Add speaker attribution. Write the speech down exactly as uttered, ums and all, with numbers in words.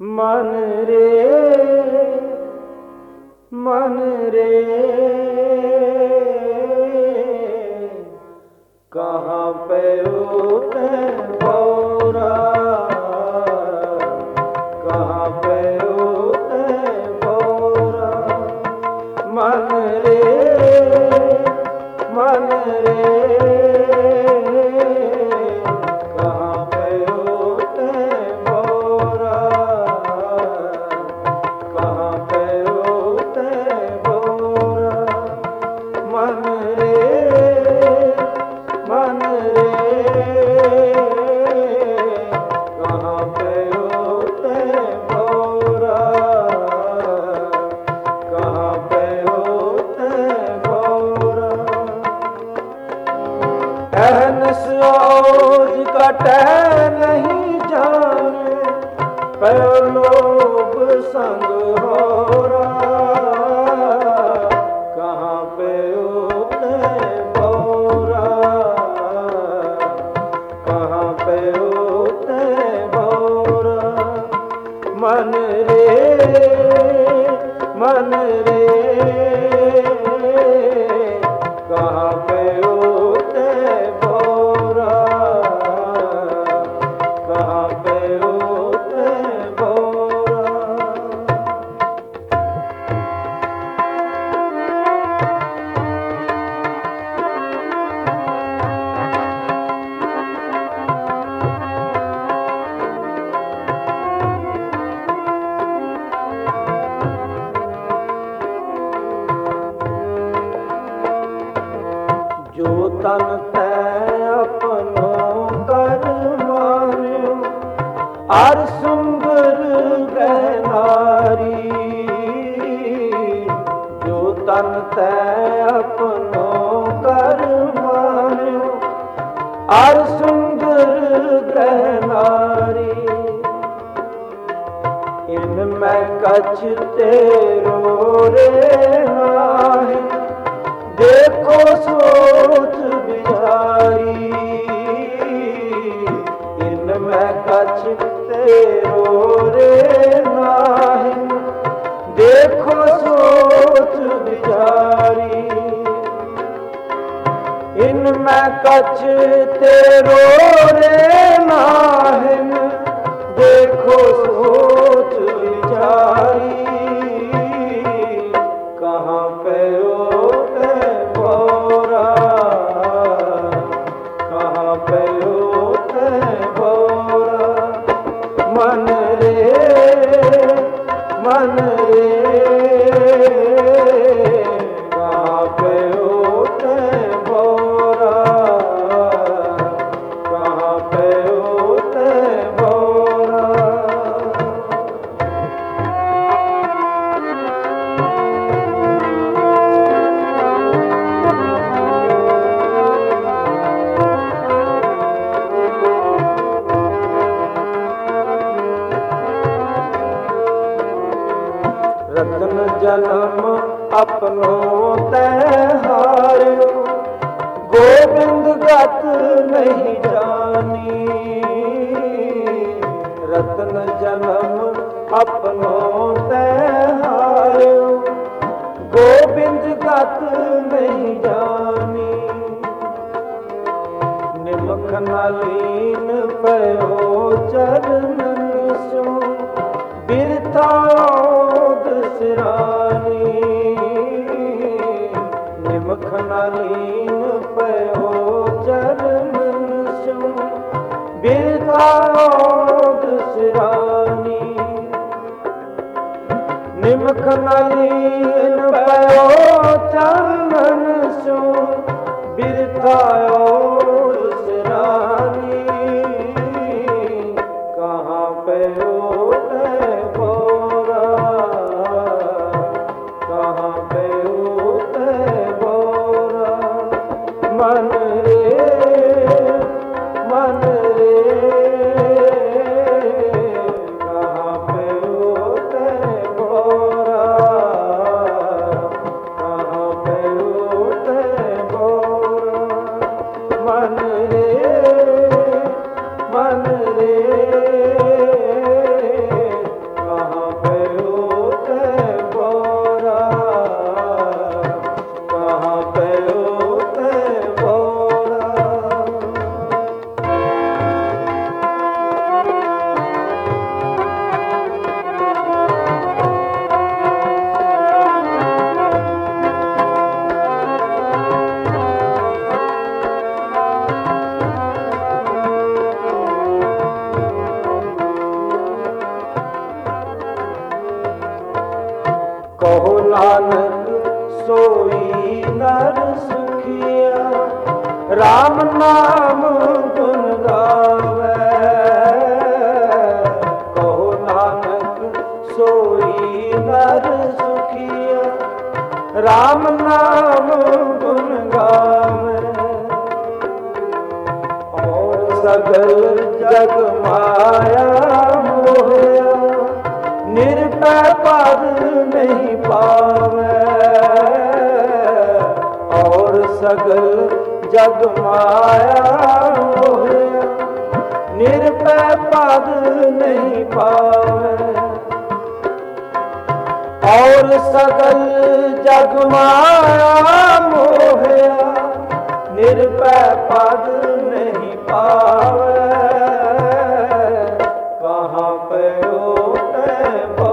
Speaker 1: मन रे मन रे कहाँ पे उठे भौरा, कहाँ पे उठे भौरा। मन रे मन रे कहाँ पे उठे भौरा, कहाँ पे उठे भौरा। मन रे मन रे कहाँ पे उठे भौरा, कहाँ पे उठे भौरा। अहनस ओज कटे नहीं जाने, कयो लोभ संग होरा। कहाँ पे उठे भौरा, कहाँ पे उठे भौरा। मन रे मन रे कहाँ पे उठे भौरा, कहाँ पे उठे भौरा। जो तन तै अपनो कर मान्यो, आर सुंदर गहनारी। जो तन तै अपनो कर मान्यो, आर सुंदर गहनारी। इनमें कछ तेरो रे नाहि, देखो सोच बिचारी। इनमें कछ तेरो रे नाहि, देखो सोच बिचारी। इनमें कछ तेरो रे नाहि, देखो सोच बिचारी। कहाँ पे उठे भौरा, कहाँ पे उठे भौरा। मन रे मन रे कहाँ पे उठे भौरा, कहाँ पे उठे भौरा। रतन जन्म अपनो तै हार्यो, गोविंद गत नहीं जानी। रतन जन्म अपनो तै हार्यो, गोविंद गत नहीं जानी। निमख नलीन पयो चरणन सो, बिरथा सिरानी। निमख नलीन पयो चरणन सो, बिरथा सिरानी। निमख नलीन पयो चरणन सो, बिरथा सिरानी। कहाँ पे उठे भौरा, कहाँ पे उठे भौरा। मन रे मन रे कहाँ पे उठे भौरा, कहाँ पे उठे भौरा। नानक सोई नर सुखिया, राम नाम गुण गावे। कहो नानक सोई नर सुखिया, राम नाम गुण गावे। और सगल जग माया मोहया, निरपै पद नहीं पावे। और सगल जग माया मोहया, निरपै पद नहीं पावे। और सगल जग माया मोहया, निरपै पद नहीं पावे। कहाँ पे होते